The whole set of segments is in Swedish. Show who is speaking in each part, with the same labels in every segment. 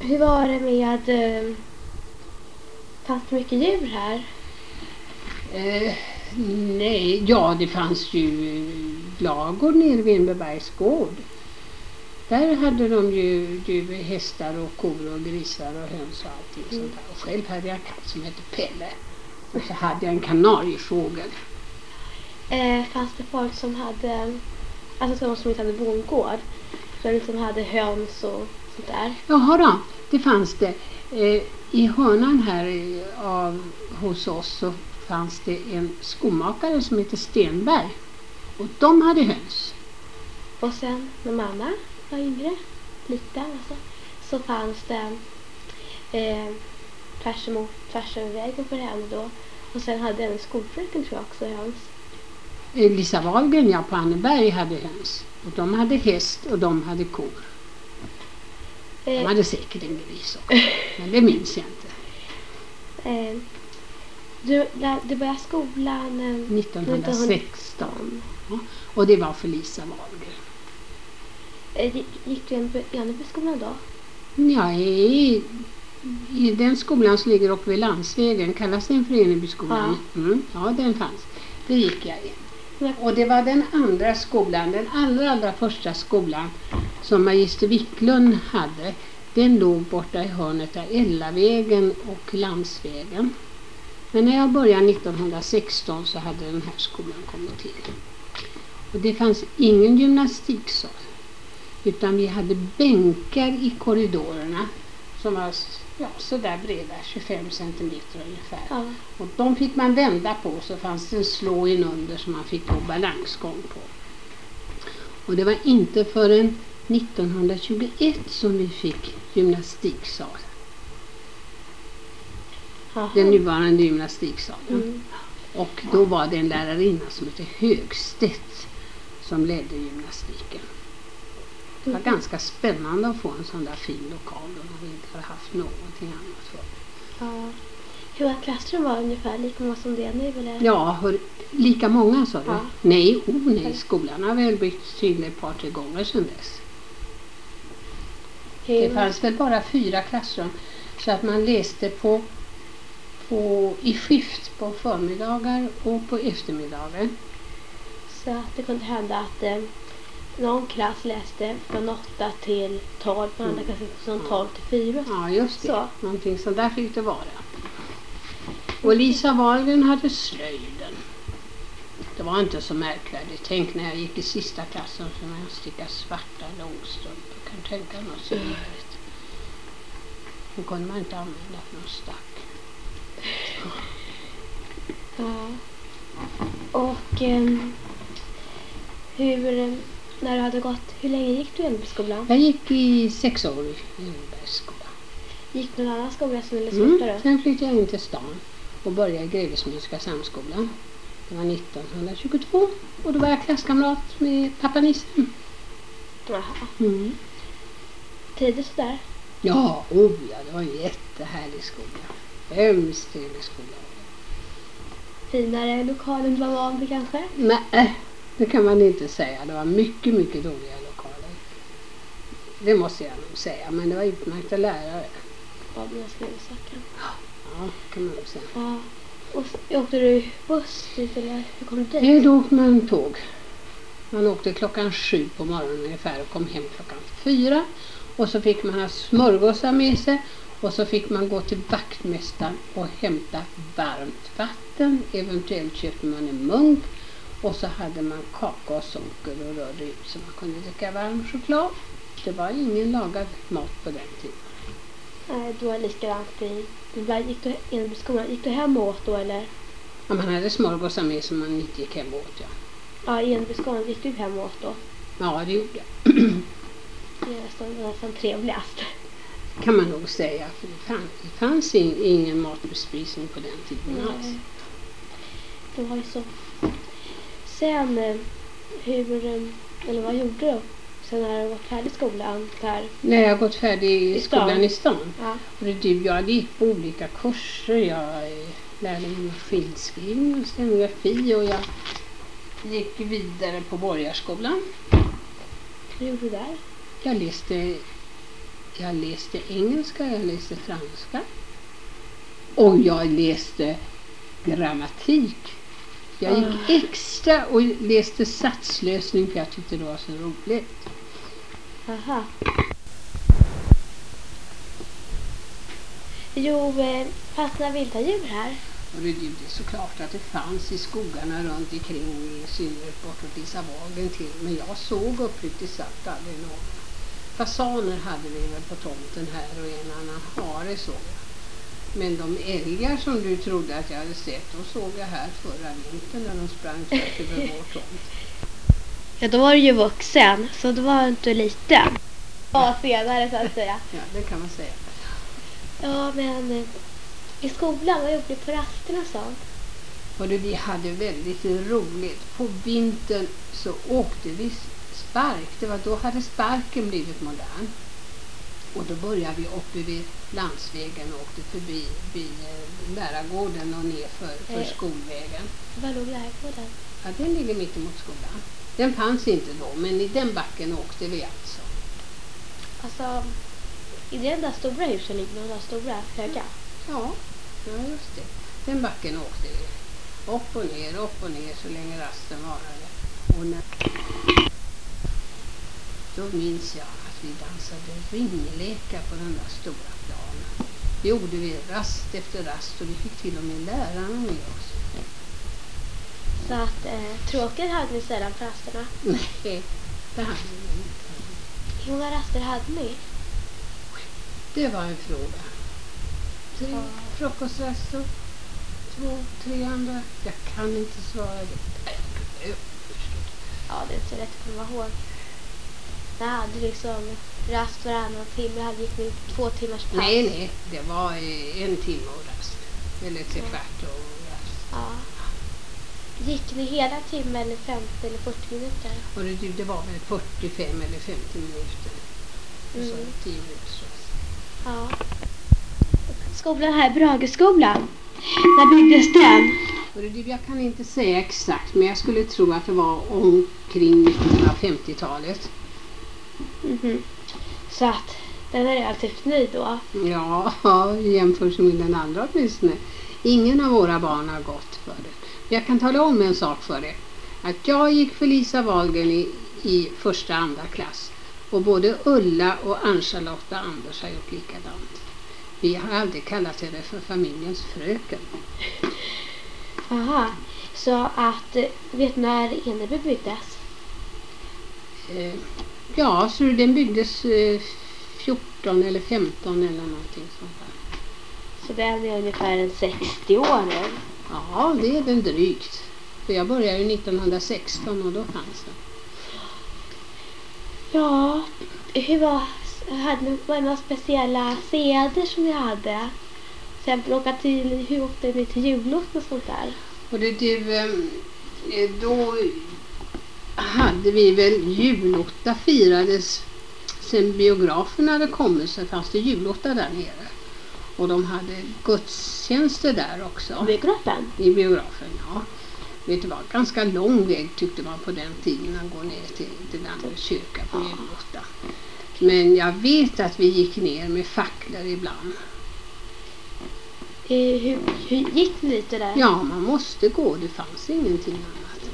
Speaker 1: Hur var det med... fanns det mycket djur här?
Speaker 2: Nej, ja det fanns ju lagård nere vid Enberbergs gård. Där hade de ju hästar och kor och grisar och höns och allting sånt där. Och själv hade jag en katt som hette Pelle. Och så hade jag en kanariefågel.
Speaker 1: Fanns det folk som hade... Alltså de som inte hade bondgård. Men som hade höns och sånt där?
Speaker 2: Jaha då, det fanns det. I hörnan här hos oss så fanns det en skomakare som heter Stenberg. Och de hade höns.
Speaker 1: Och sen när mamma var yngre, liten alltså, så fanns det tvärs över vägen för henne då. Och sen hade en skolfröken tror jag också höns.
Speaker 2: Lisa Wahlgren, ja, på Anneberg hade höns. Och de hade häst och de hade kor. De hade säkert en gris också, men det minns jag inte.
Speaker 1: Du började skolan
Speaker 2: 1916. Ja, och det var för Lisa Wahlgren.
Speaker 1: Gick du i Annebyskolan då?
Speaker 2: Ja, i den skolan som ligger uppe vid Landsvägen, kallas den för Enebyskolan. Ja. Ja, den fanns. Det gick jag in. Och det var den andra skolan, den allra första skolan som Magister Wiklund hade. Den låg borta i hörnet av Ellavägen och Landsvägen. Men när jag började 1916 så hade den här skolan kommit till. Och det fanns ingen gymnastiksal. Utan vi hade bänkar i korridorerna som var så där breda, 25 centimeter ungefär. Ja. Och de fick man vända på, så fanns det en slå in under som man fick gå balansgång på. Och det var inte förrän 1921 som vi fick gymnastiksal. Aha. Den nuvarande gymnastiksalen. Och då var det en lärarinna som hette Högstedt som ledde gymnastiken. Det var ganska spännande att få en sån där fin lokal då man inte hade haft någonting annat för.
Speaker 1: Ja. Hur var klassrum var ungefär lika många som det är nu? Eller?
Speaker 2: Ja, lika många sa du? Ja. Nej, skolan har väl bytt till ett par, 3 gånger sedan dess. Det fanns väl bara 4 klassrum så att man läste i skift på förmiddagar och på eftermiddagar.
Speaker 1: Så att det kunde hända att någon klass läste från 8 till 12, från andra klassen från 12 till 4.
Speaker 2: Ja, just det. Så. Någonting så där fick det vara. Och Lisa Wahlgren hade slöjden. Det var inte så märkvärdigt. Tänk när jag gick i sista klassen så när jag stickade svarta långstrumpor. Jag kan tänka något så vidrigt. Då kunde man inte använda för någon stack.
Speaker 1: Ja. Och när du hade gått, hur länge gick du i Ennebyskolan?
Speaker 2: Jag gick i 6 år i Ennebyskolan.
Speaker 1: Gick du någon annan skola sen eller slutade?
Speaker 2: Sen flyttade jag in till stan och började i Grevesmynska samskolan. Det var 1922 och då var jag klasskamrat med pappa Nissen.
Speaker 1: Jaha. Tidigt sådär?
Speaker 2: Ja, det var en jättehärlig skola. Hemskt trevlig skola.
Speaker 1: Finare lokaler än vad van vid kanske?
Speaker 2: Nej, det kan man inte säga. Det var mycket, mycket dåliga lokaler. Det måste jag nog säga, men det var utmärkta lärare.
Speaker 1: Ja, det jag skulle säga.
Speaker 2: Ja, kan man nog säga.
Speaker 1: Ja. Och åkte du buss dit eller hur kom du dit?
Speaker 2: Nej, då åkte man tåg. Man åkte 7:00 på morgonen ungefär och kom hem 4:00. Och så fick man ha smörgåsar med sig. Och så fick man gå till vaktmästaren och hämta varmt vatten. Eventuellt köpte man en munk. Och så hade man kaka och socker och rörde ut så man kunde dricka varm choklad. Det var ingen lagad mat på den tiden.
Speaker 1: Nej, då var det likadant. Gick du hem och åt då eller?
Speaker 2: Ja, man hade smörgåsar med som man inte gick hem och åt, ja.
Speaker 1: Ja, i Ennebyskolan gick du hem och åt då?
Speaker 2: Ja, det gjorde jag.
Speaker 1: Det var nästan trevligast.
Speaker 2: Kan man nog säga. För det fanns ingen matbespisning på den tiden alls.
Speaker 1: Det var ju så. Sen, vad gjorde du sen när du var färdig i skolan?
Speaker 2: När jag gått färdig i skolan i stan.
Speaker 1: Ja.
Speaker 2: Jag gick på olika kurser. Jag lärde mig maskinskrivning och stenografi och jag gick vidare på Borgarskolan.
Speaker 1: Vad gjorde du där?
Speaker 2: Jag läste Jag läste engelska, jag läste franska. Och jag läste grammatik. Jag gick extra och läste satslösning för jag tyckte det var så roligt.
Speaker 1: Aha. Jo, fanns det vilda djur här?
Speaker 2: Och det är såklart att det fanns i skogarna runt omkring, i synnerhet bortåt Isavagen till. Men jag såg uppriktigt sagt aldrig någon. Fasaner hade vi väl på tomten här och en annan hare såg jag. Men de älgar som du trodde att jag hade sett, de såg jag här förra vintern när de sprang tvärs över vår tomt.
Speaker 1: Ja, då var du ju vuxen, så då var du inte liten. Ja, senare så att säga.
Speaker 2: Ja, det kan man säga.
Speaker 1: Ja, men i skolan, vad gjorde du på rasterna och sånt?
Speaker 2: Och vi hade väldigt roligt. På vintern så åkte vi spark. Då hade sparken blivit modern. Och då började vi uppe vid landsvägen och åkte förbi lärargården och ner för skolvägen.
Speaker 1: Var låg lärargården?
Speaker 2: Ja, den ligger mitt emot skolan. Den fanns inte då, men i den backen åkte vi alltså.
Speaker 1: Alltså, i den där stora husen ligger de där stora höga?
Speaker 2: Ja, just det. Den backen åkte vi. Upp och ner så länge rasten varade. Och då minns jag att vi dansade ringlekar på den där stora planen. Det gjorde vi rast efter rast och vi fick till och med lärarna med oss.
Speaker 1: Så att tråkigt hade ni sedan på rasterna?
Speaker 2: Nej, det hade vi inte.
Speaker 1: Hur många raster hade ni?
Speaker 2: Det var en fråga. 3 frukostraster, 2, 3 andra. Jag kan inte svara det.
Speaker 1: Ja, det är inte så lätt att komma ihåg. Jag hade liksom rast varannan timme. Jag gick med 2 timmars pass.
Speaker 2: Nej, det var 1 timme och rast. Eller 3 kvart och rast.
Speaker 1: Ja. Gick ni hela timmen eller 50 eller 40 minuter?
Speaker 2: Och det var väl 45 eller 50 minuter. Och så 10 minuters rast.
Speaker 1: Ja. Skolan här, Brageskolan. När byggdes den?
Speaker 2: Och jag kan inte säga exakt, men jag skulle tro att det var omkring 1950-talet.
Speaker 1: Så att den är relativt ny då?
Speaker 2: Ja, jämfört med den andra åtminstone. Ingen av våra barn har gått för det. Jag kan tala om en sak för det. Att jag gick för Lisa Wahlgren i första andra klass. Och både Ulla och Ann-Charlotte och Anders har gjort likadant. Vi har aldrig kallat henne för familjens fröken.
Speaker 1: Aha, så att vet när Eneby byggdes?
Speaker 2: Ja, så den byggdes 14 eller 15 eller någonting sånt där.
Speaker 1: Så den är ungefär 60 år nu?
Speaker 2: Ja, det är den drygt. För jag började ju 1916 och då fanns den.
Speaker 1: Ja, var det några speciella seder som ni hade? Till exempel hur åkte ni till julost och sånt där? Och
Speaker 2: då hade vi väl julotta firades. Sen biografen hade kommit så fanns det julotta där nere. Och de hade gudstjänster där också.
Speaker 1: Biografen?
Speaker 2: I biografen, ja. Det var ganska lång väg tyckte man på den tiden att gå ner till den andra kyrkan på julotta. Men jag vet att vi gick ner med facklor ibland.
Speaker 1: Hur gick ni lite där?
Speaker 2: Ja, man måste gå. Det fanns ingenting annat.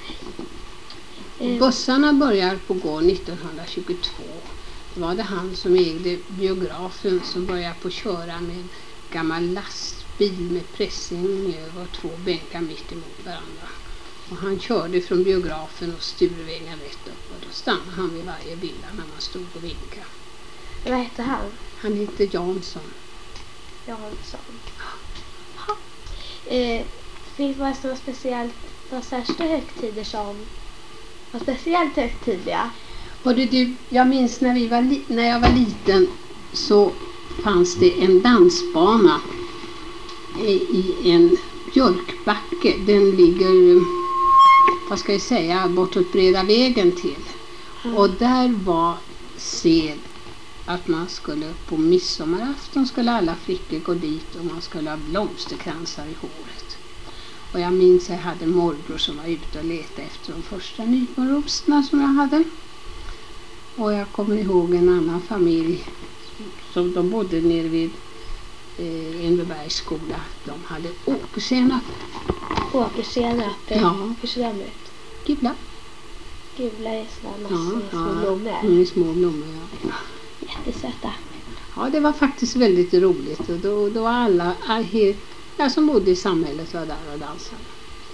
Speaker 2: Bussarna började på gå 1922. Det var det han som ägde biografen som började på köra med en gammal lastbil med pressing över 2 bänkar mitt emot varandra. Och han körde från biografen och Sturevägen rätt upp och då stannade han vid varje villa när man stod och vinkade.
Speaker 1: Vad hette han?
Speaker 2: Han hette Jansson.
Speaker 1: Jansson. Ja. Finns det några speciellt, några särskilda högtider som var speciellt högtidliga?
Speaker 2: Och jag minns när jag var liten så fanns det en dansbana i en björkbacke. Den ligger, vad ska jag säga, bortåt Breda vägen till. Och där var sed att man skulle på midsommarafton skulle alla flickor gå dit och man skulle ha blomsterkransar i håret. Och jag minns att jag hade morbror som var ute och letade efter de första nyponrosorna som jag hade. Och jag kommer ihåg en annan familj som de bodde nere vid Envebergs skola. De hade åkersenap.
Speaker 1: Åkersenap?
Speaker 2: Ja.
Speaker 1: Hur ser de ut?
Speaker 2: Gula.
Speaker 1: Gula är sådana små blommor.
Speaker 2: Små blommor, ja.
Speaker 1: Jättesöta.
Speaker 2: Ja, det var faktiskt väldigt roligt. Och då alla som bodde i samhället var där och dansade.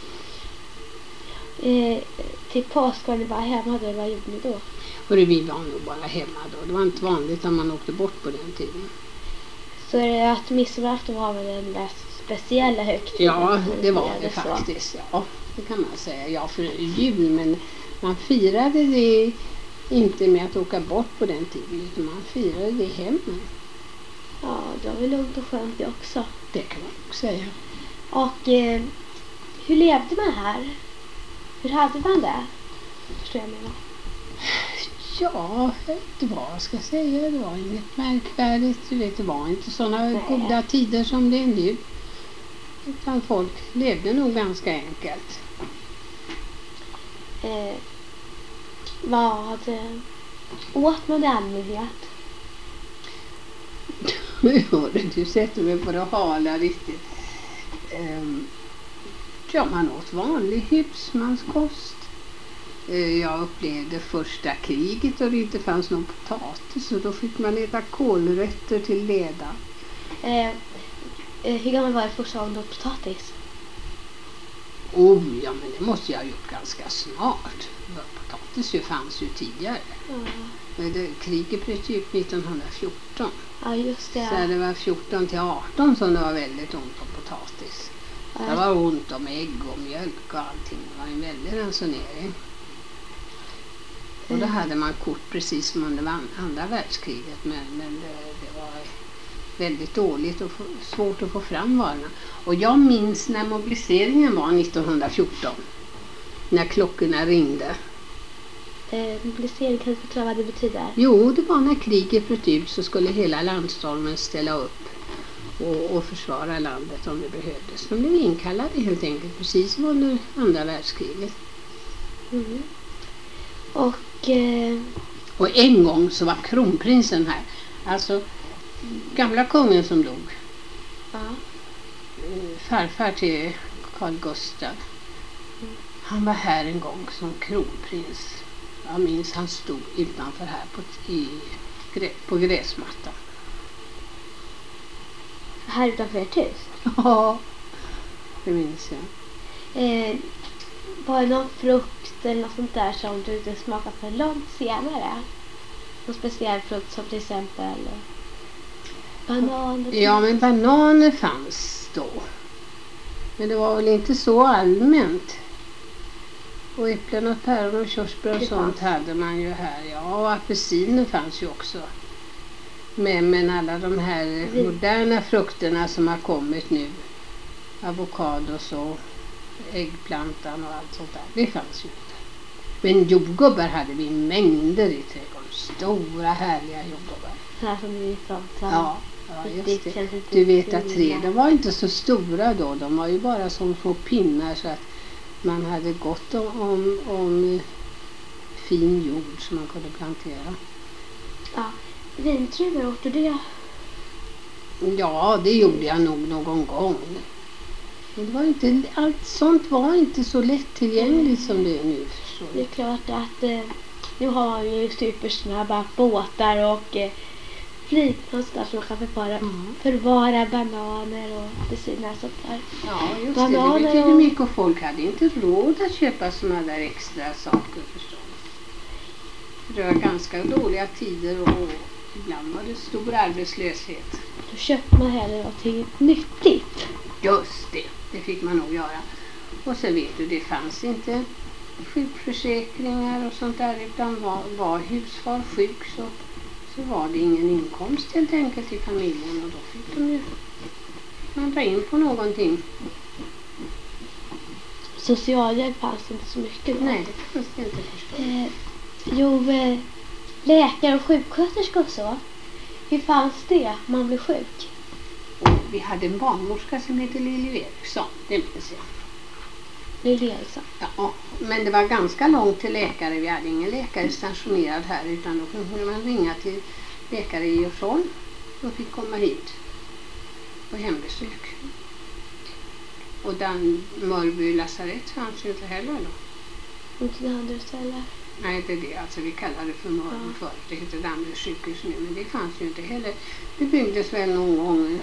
Speaker 1: Till påsk var ni bara hemma då? Vad gjorde ni då?
Speaker 2: Och vi var nog bara hemma då. Det var inte vanligt att man åkte bort på den tiden.
Speaker 1: Så är det att midsommarafton var väl den mest speciella högtiden?
Speaker 2: Ja, det var det faktiskt. Ja, det kan man säga. Ja, för jul, men man firade det inte med att åka bort på den tiden, utan man firade det hemma.
Speaker 1: Ja, det var väl lugnt och skönt det också.
Speaker 2: Det kan man också säga.
Speaker 1: Och hur levde man här? Hur hade man det? Förstår jag menar.
Speaker 2: Ja, det var, ska jag säga, det var inget märkvärdigt. Du vet, det var inte sådana goda tider som det är nu. Utan folk levde nog ganska enkelt.
Speaker 1: Vad åt man i allmänhet?
Speaker 2: Du sätter mig på det hala riktigt. Ja, man åt vanlig husmanskost. Jag upplevde första kriget och det inte fanns någon potatis, så då fick man äta kålrötter till leda.
Speaker 1: Hur gammal var det första gången du åt potatis?
Speaker 2: Ja, men det måste jag ha gjort ganska snart. Potatis fanns ju tidigare. Kriget bröt ut 1914.
Speaker 1: Ja, just det.
Speaker 2: Så det var 14 till 18 som det var väldigt ont om potatis. Det var ont om ägg och mjölk och allting. Det var en väldig ransonering. Och då hade man kort precis som under andra världskriget. Men det var väldigt dåligt och svårt att få fram varorna. Och jag minns när mobiliseringen var 1914. När klockorna ringde.
Speaker 1: Mobilisering, kan du förklara vad det betyder?
Speaker 2: Jo, det var när kriget bröt ut så skulle hela landstormen ställa upp och försvara landet om det behövdes. De blev inkallade helt enkelt, precis som under andra världskriget.
Speaker 1: Mm.
Speaker 2: Och en gång så var kronprinsen här. Alltså gamla kungen som dog.
Speaker 1: Ja.
Speaker 2: Farfar till Carl Gustaf. Han var här en gång som kronprins. Jag minns han stod utanför här på gräsmattan.
Speaker 1: Här utanför ert hus?
Speaker 2: Ja, det minns jag.
Speaker 1: Var det någon frukt eller något sånt där som du inte smakade för långt senare? Någon speciell frukt som till exempel banan?
Speaker 2: Ja, men bananer fanns då. Men det var väl inte så allmänt. Och äpplen och päron och körsbär och sånt hade man ju här. Ja, och apelsiner fanns ju också. Men alla de här moderna frukterna som har kommit nu. Avokados och äggplantan och allt sånt där. Det fanns ju inte. Men jordgubbar hade vi mängder i trädgården. Stora härliga jordgubbar.
Speaker 1: Här som vi pratade.
Speaker 2: Ja, just det. Du vet att träden var inte så stora då. De var ju bara som små pinnar så att man hade gott om fin jord som man kunde plantera.
Speaker 1: Ja, vindruvor, åt du det?
Speaker 2: Ja, det gjorde jag nog någon gång. Men det var inte, allt sånt var inte så lättillgängligt som det är nu.
Speaker 1: Det är klart att nu har vi ju supersnabba båtar och flygplan där som kan förvara bananer och apelsiner och sånt där.
Speaker 2: Ja, just bananer det betyder mycket och folk hade inte råd att köpa såna där extra saker förstås. Det var ganska dåliga tider och ibland var det stor arbetslöshet.
Speaker 1: Då köpte man hellre någonting nyttigt.
Speaker 2: Just det, det fick man nog göra. Och så vet du, det fanns inte sjukförsäkringar och sånt där, utan var husfar sjuk så var det ingen inkomst helt enkelt i familjen och då fick de ju man dra in på någonting.
Speaker 1: Socialhjälp fanns inte så mycket då.
Speaker 2: Nej, det fanns det inte förstås.
Speaker 1: Läkare och sjuksköterskor och så. Hur fanns det om man blev sjuk?
Speaker 2: Och vi hade en barnmorska som heter Lili Eriksson, det minns jag.
Speaker 1: Lili Eriksson?
Speaker 2: Ja, men det var ganska långt till läkare. Vi hade ingen läkare stationerad här utan då kunde man ringa till läkare i Djursholm. De fick komma hit på hembesök. Och den Mörby lasarett fanns ju inte heller då.
Speaker 1: Inte det andra stället.
Speaker 2: Nej, det är det. Alltså vi kallar det för Mörby förut. Det heter Danderyds sjukhus nu, men det fanns ju inte heller. Det byggdes väl någon gång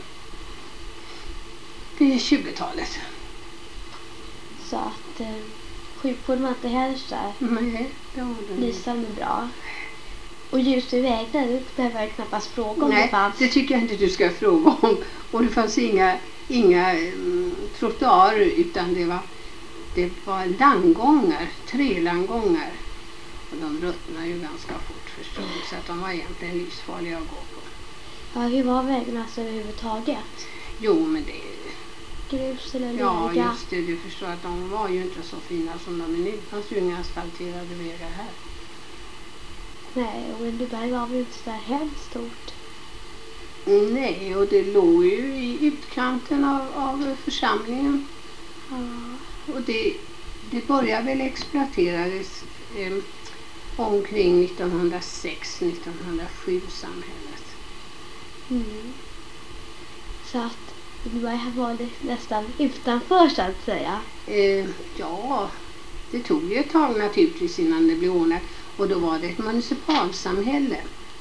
Speaker 2: vid 20-talet.
Speaker 1: Så att sjukvården var inte heller så där
Speaker 2: Nej, det var det.
Speaker 1: lysande bra. Och ljus i vägen, det behöver jag knappast fråga om det fanns.
Speaker 2: Nej, det tycker jag inte du ska fråga om. Och det fanns inga trottoarer, utan det var landgångar, 3 landgångar. Och de ruttnar ju ganska fort förstås, så att de var egentligen livsfarliga att gå på.
Speaker 1: Ja, hur var vägarna så överhuvudtaget?
Speaker 2: Jo, men det...
Speaker 1: Grus eller
Speaker 2: Ja,
Speaker 1: lega?
Speaker 2: just det. Du förstår att de var ju inte så fina som de är nu. Det fanns ju inga asfalterade vägar här.
Speaker 1: Nej, och Lindbyberg var väl inte så där hemskt stort.
Speaker 2: Nej, och det låg ju i utkanten av församlingen.
Speaker 1: Ja.
Speaker 2: Och det började väl exploaterades omkring 1906-1907 samhället.
Speaker 1: Mm. Så att Lindbyberg var det nästan utanför så att säga.
Speaker 2: Ja, det tog ju ett tag naturligtvis innan det blev ordnat. Och då var det ett municipalsamhälle.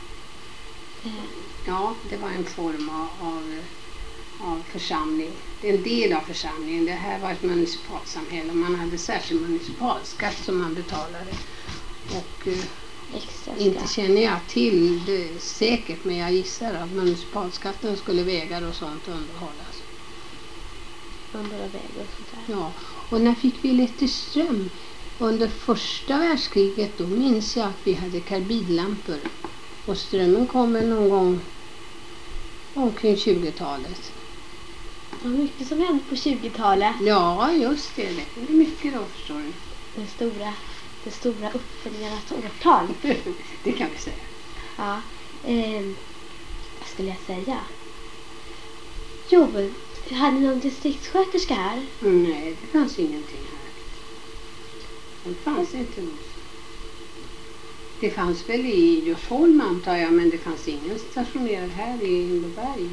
Speaker 2: Ja, det var en form av församling. Det är en del av församlingen. Det här var ett municipalsamhälle. Man hade särskild municipalskatt som man betalade. Och inte känner jag till det säkert, men jag gissar att municipalskatten skulle vägar och sånt underhållas.
Speaker 1: Vägar och sånt där.
Speaker 2: Ja, och när fick vi Letterström? Under första världskriget, då minns jag att vi hade karbidlampor. Och strömmen kom någon gång omkring 20-talet.
Speaker 1: Det var mycket som hände på 20-talet.
Speaker 2: Ja, just det. Det är mycket då, förstår du.
Speaker 1: Det stora uppfinningarnas årtal.
Speaker 2: Det kan vi säga.
Speaker 1: Ja. Vad skulle jag säga? Jo, hade ni någon distriktssköterska här?
Speaker 2: Nej, det fanns ingenting här. Det fanns inte något. Det fanns väl i Djursholm antar jag, men det fanns ingen stationerad här i Lindbyberg.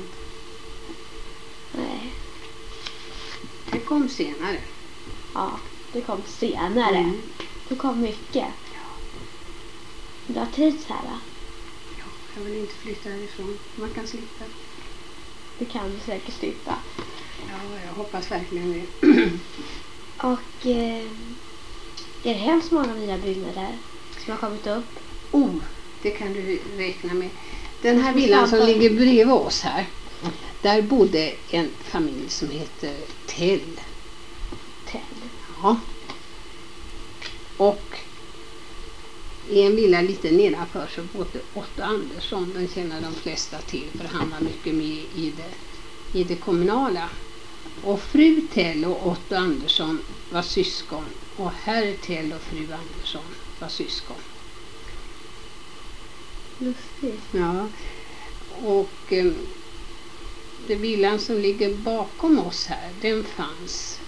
Speaker 1: Nej.
Speaker 2: Det kom senare.
Speaker 1: Ja, det kom senare.
Speaker 2: Mm.
Speaker 1: Det kom mycket.
Speaker 2: Ja.
Speaker 1: Du har trivts här va?
Speaker 2: Ja, jag vill inte flytta härifrån. Man kan slippa.
Speaker 1: Det kan du säkert slippa.
Speaker 2: Ja, jag hoppas verkligen det.
Speaker 1: Och är det hemskt många nya byggnader som har kommit upp?
Speaker 2: Det kan du räkna med. Den här villan som ligger bredvid oss här, där bodde en familj som heter Tell.
Speaker 1: Tell?
Speaker 2: Ja. Och i en villa lite nedanför så bodde Otto Andersson. Den känner de flesta till, för han var mycket med i det kommunala. Och fru Tell och Otto Andersson var syskon. Och herr Tell och fru Andersson var syskon.
Speaker 1: Lustigt.
Speaker 2: Ja. Och den villan som ligger bakom oss här, den fanns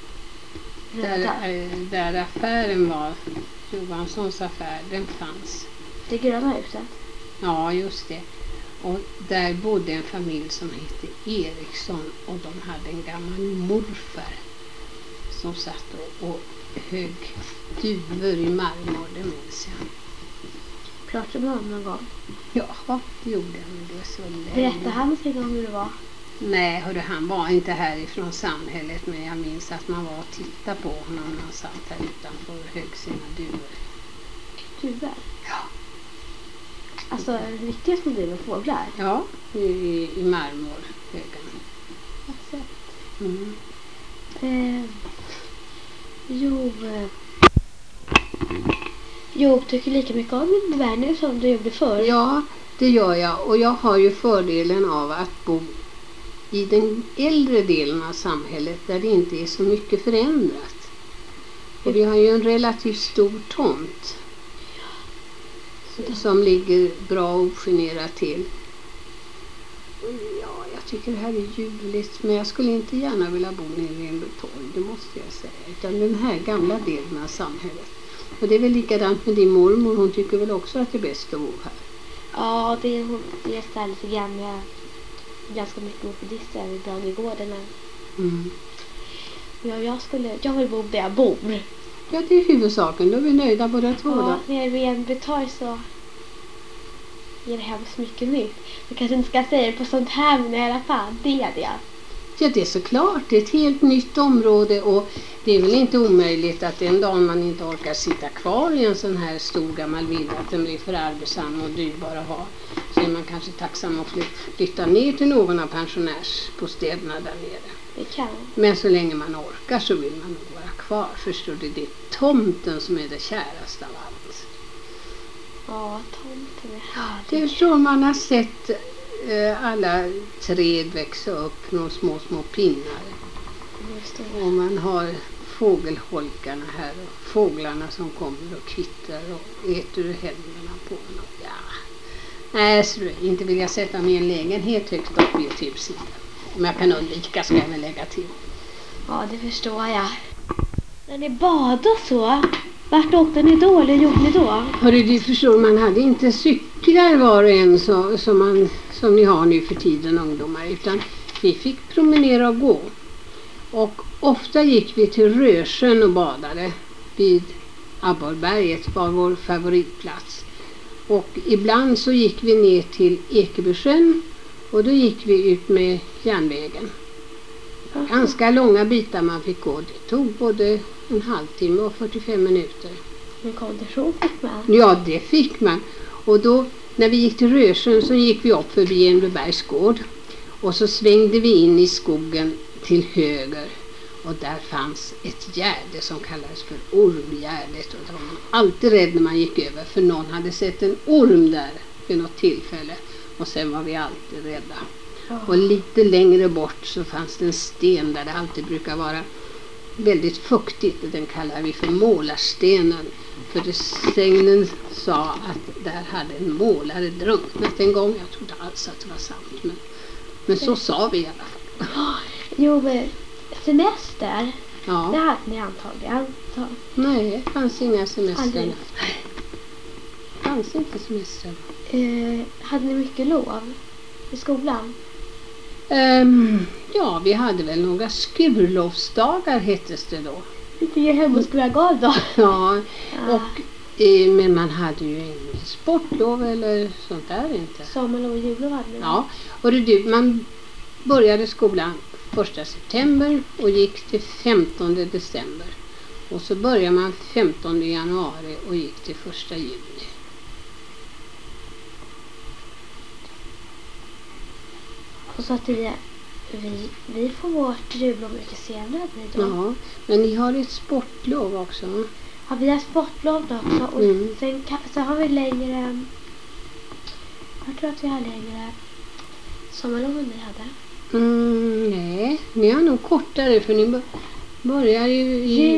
Speaker 2: där affären var, Johanssons affär, den fanns.
Speaker 1: Det gröna huset?
Speaker 2: Ja, just det. Och där bodde en familj som hette Eriksson, och de hade en gammal morfar som satt och högg duvor i marmor, det minns jag.
Speaker 1: Pratade du med honom någon gång?
Speaker 2: Ja, det gjorde jag, men det var så länge.
Speaker 1: Berättade han sig om hur det var?
Speaker 2: Nej, hörde, han var inte härifrån samhället, men jag minns att man var och tittade på honom när han satt här utanför och högg sina duvor.
Speaker 1: Duvor?
Speaker 2: Ja.
Speaker 1: Alltså riktiga små duvor, fåglar?
Speaker 2: Ja, i marmor högg han.
Speaker 1: Alltså.
Speaker 2: Mm.
Speaker 1: Jo, tycker lika mycket om Lindbyberg nu som du gjorde förr.
Speaker 2: Ja, det gör jag. Och jag har ju fördelen av att bo i den äldre delen av samhället där det inte är så mycket förändrat. Och vi har ju en relativt stor tomt som ligger bra och ogenerat till. Ja, jag tycker det här är ljuvligt, men jag skulle inte gärna vilja bo nere i en torg, det måste jag säga. Utan den här gamla delen av samhället. Och det är väl likadant med din mormor, hon tycker väl också att det är bäst att bo här.
Speaker 1: Ja, det är så här lite gamla ganska mycket mopedister i Bragegården.
Speaker 2: Mm.
Speaker 1: Jag vill bo där jag bor.
Speaker 2: Ja, det är huvudsaken. Då är vi nöjda båda två då.
Speaker 1: Ja, nere vid en betorg så ger det hemskt mycket nytt. Jag kanske inte ska säga det på sånt här, men i alla fall, det är det.
Speaker 2: Ja, det är såklart. Det är ett helt nytt område och det är väl inte omöjligt att en dag man inte orkar sitta kvar i en sån här stor gammal villa, att den blir för arbetsam och dyrbar att ha, så är man kanske tacksam att flytta ner till någon av pensionärsbostäderna där nere.
Speaker 1: Det kan.
Speaker 2: Men så länge man orkar så vill man nog vara kvar. Förstår du, det är tomten som är det käraste av allt.
Speaker 1: Ja, tomten är härlig.
Speaker 2: Det är så man har sett alla träd växa upp, några små pinnar. Och man har fågelholkarna här och fåglarna som kommer och kvittrar och äter ur händerna på en. Ja. Nej, så inte vill jag sätta mig i en lägenhet högt upp i ett hus. Om jag kan undvika ska jag väl lägga till.
Speaker 1: Ja, det förstår jag. När ni badade så, vart åkte ni då eller gjorde ni då?
Speaker 2: Hörru, du förstår, man hade inte cyklar var och en som ni har nu för tiden, ungdomar, utan vi fick promenera och gå. Och ofta gick vi till Rösjön och badade vid Abborrberget, var vår favoritplats. Och ibland så gick vi ner till Ekebysjön och då gick vi ut med järnvägen. Ganska långa bitar man fick gå. Det tog både en halvtimme och 45 minuter.
Speaker 1: Men kondition fick man?
Speaker 2: Ja, det fick man. Och då när vi gick till Rösjön så gick vi upp förbi Enlebergs gård. Och så svängde vi in i skogen till höger. Och där fanns ett gärde som kallades för ormgärdet. Och då var man alltid rädd när man gick över, för någon hade sett en orm där vid något tillfälle. Och sen var vi alltid rädda. Och lite längre bort så fanns det en sten där det alltid brukar vara väldigt fuktigt. Den kallar vi för målarstenen. För sägnen sa att där hade en målare drunknat en gång. Jag trodde alls att det var sant. Men så sa vi i alla fall.
Speaker 1: Jo, men semester,
Speaker 2: Ja.
Speaker 1: det hade ni antagligen. Så.
Speaker 2: Nej, det fanns inga semester. Det fanns inte semester.
Speaker 1: Hade ni mycket lov i skolan?
Speaker 2: Ja, vi hade väl några skurlovsdagar hettes det då.
Speaker 1: Inte ge hem och spela golf då?
Speaker 2: Ja, och, men man hade ju inget sportlov eller sånt där inte.
Speaker 1: Sommarlov och jullov hade ni?
Speaker 2: Ja, och man började skolan 1 september och gick till 15 december. Och så började man 15 januari och gick till 1 juni.
Speaker 1: Och så att vi får vårt jullov mycket senare än ni då.
Speaker 2: Ja, men ni har ett sportlov också.
Speaker 1: Ja, vi har sportlov då också. Och sen så har vi längre... Jag tror att vi har längre sommarlov än ni hade.
Speaker 2: Nej, ni har nog kortare för ni börjar ju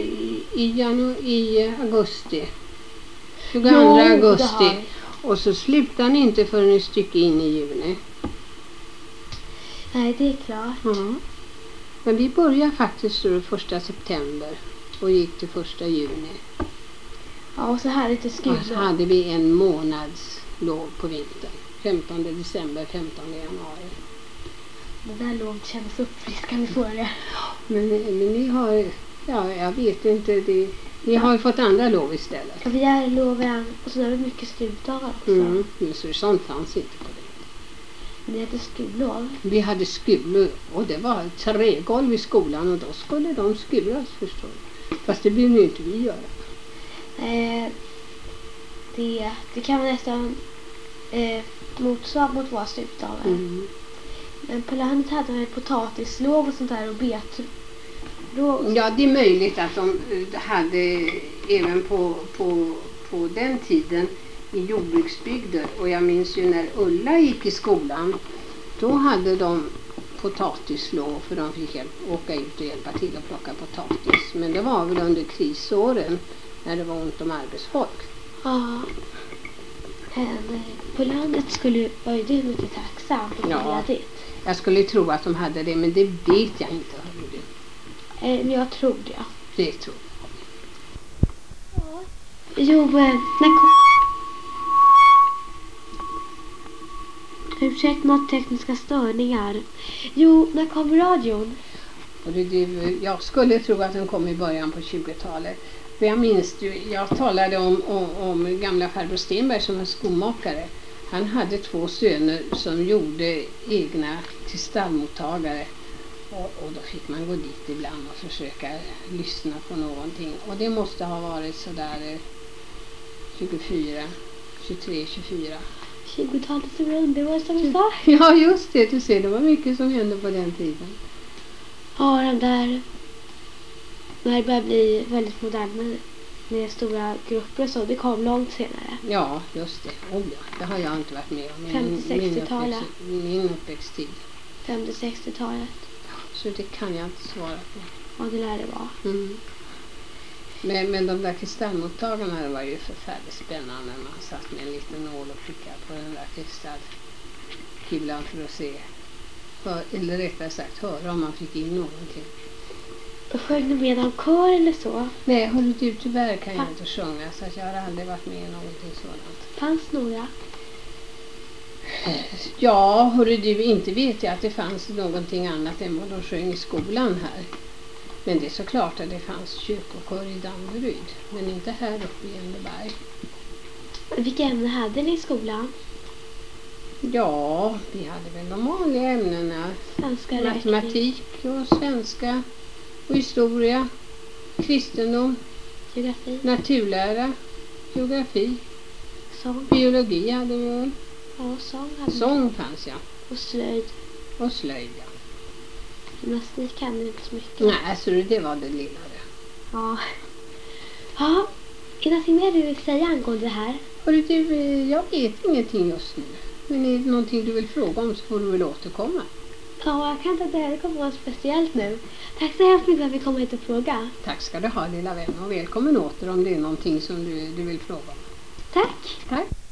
Speaker 2: i augusti. 22 augusti. Och så slutar ni inte förrän ett stycke in i juni.
Speaker 1: Nej, det är klart.
Speaker 2: Ja. Men vi börjar faktiskt då 1 september och gick till 1 juni.
Speaker 1: Ja, och så här lite skurlov.
Speaker 2: Och så hade vi en månads lov på vintern. 15 december, 15 januari.
Speaker 1: Det där lovet känns uppfriskande för det.
Speaker 2: Men ni har, ja jag vet inte, ni har ju fått andra lov istället.
Speaker 1: Ja, vi är loven och så har vi mycket studdagar också.
Speaker 2: Men så sånt fanns inte på det.
Speaker 1: Vi hade skurlov.
Speaker 2: Vi hade skurlov och det var ett trägolv i skolan och då skulle de skuras, förstår du. Fast det behöver ju inte vi göra.
Speaker 1: Det kan vara nästan motsvar mot våra studdagar. Men på landet hade man potatislov och sånt där och betlov.
Speaker 2: Ja, det är möjligt att de hade även på den tiden i jordbruksbygder. Och jag minns ju när Ulla gick i skolan, då hade de potatislov för de fick åka ut och hjälpa till att plocka potatis. Men det var väl under krisåren när det var ont om arbetsfolk.
Speaker 1: Ja. På landet var ju det mycket tacksamt att börja dit.
Speaker 2: Jag skulle tro att de hade det, men det vet jag inte.
Speaker 1: Men jag tror det.
Speaker 2: Det tror jag.
Speaker 1: Ja. Jo, Ursäkta tekniska störningar. Jo, när kom radion?
Speaker 2: Och jag skulle tro att den kom i början på 20-talet. För jag minns ju, jag talade om gamla farbror Stenberg som var skomakare. Han hade 2 söner som gjorde egna kristallmottagare. Och då fick man gå dit ibland och försöka lyssna på någonting. Och det måste ha varit sådär 24, 23, 24.
Speaker 1: 20-talets underbar som du sa.
Speaker 2: Ja, just det. Du ser, det var mycket som hände på den tiden.
Speaker 1: Ja, den där... När det började bli väldigt modernt med stora grupper och så. Det kom långt senare.
Speaker 2: Ja, just det. Oh ja, det har jag inte varit med om.
Speaker 1: 50-60-talet.
Speaker 2: Min uppväxttid.
Speaker 1: 50-60-talet.
Speaker 2: Så det kan jag inte svara på.
Speaker 1: Ja, det lär det vara.
Speaker 2: Mm. Men de där kristallmottagarna, det var ju förfärligt spännande. Man satt med en liten nål och prickade på den där kristallkulan för att se. Eller rättare sagt höra om man fick in någonting.
Speaker 1: Och sjöng du med någon kör eller så?
Speaker 2: Nej, hörru du, tyvärr kan jag inte sjunga, så att jag har aldrig varit med i någonting sådant.
Speaker 1: Fanns några?
Speaker 2: Ja, hörru du, inte vet jag att det fanns någonting annat än vad de sjöng i skolan här. Men det är så klart att det fanns kyrkokör i Danderyd, men inte här uppe i Enneberg.
Speaker 1: Vilka ämnen hade ni i skolan?
Speaker 2: Ja, vi hade väl de vanliga ämnena.
Speaker 1: Svenska,
Speaker 2: matematik och svenska och historia, kristendom,
Speaker 1: geografi,
Speaker 2: naturlära, geografi,
Speaker 1: sång.
Speaker 2: Biologi hade vi väl.
Speaker 1: Ja, sång hade vi.
Speaker 2: Sång fanns, ja.
Speaker 1: Och slöjd.
Speaker 2: Och slöjd, ja.
Speaker 1: Gymnastik hade vi inte så mycket.
Speaker 2: Nej, så det var det lilla.
Speaker 1: Ja. Ja, är det någonting mer du vill säga angående det här?
Speaker 2: Hörru du, jag vet ingenting just nu. Men är det någonting du vill fråga om så får du väl återkomma.
Speaker 1: Ja, jag kan inte det kommer vara speciellt nu. Tack så hemskt mycket för att vi kom hit och fråga.
Speaker 2: Tack ska du ha, lilla vän, och välkommen åter om det är någonting som du vill fråga om.
Speaker 1: Tack!
Speaker 2: Tack!